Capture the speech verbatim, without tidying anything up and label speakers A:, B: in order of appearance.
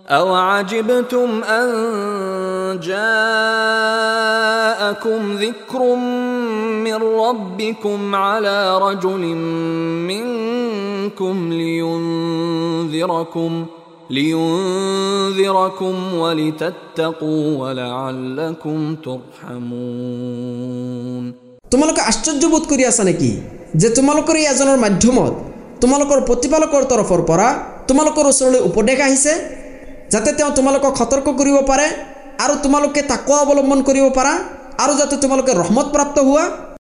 A: أَوَعَجِبْتُمْ أَنْ جَاءَكُمْ ذِكْرٌ مِّنْ رَبِّكُمْ عَلَى رَجُلٍ مِّنْكُمْ لِيُنْذِرَكُمْ لِيُنْذِرَكُمْ وَلِتَتَّقُوا وَلَعَلَّكُمْ تُرْحَمُونَ। তোমালোকে আশ্চর্য বোধ কৰি আছা নেকি যে তোমালোকৰ এই এজনৰ মাধ্যমত তোমালোকৰ প্ৰতিপালকৰ তৰফৰ পৰা তোমালোকৰ ওচৰলৈ উপদেশ আহিছে যাতে তেওঁ তোমালোকক সতৰ্ক কৰিব পাৰে আৰু তোমালোকে তাকৱা অৱলম্বন কৰিব পাৰা আৰু যাতে তোমালোকে ৰহমত প্ৰাপ্ত হোৱা।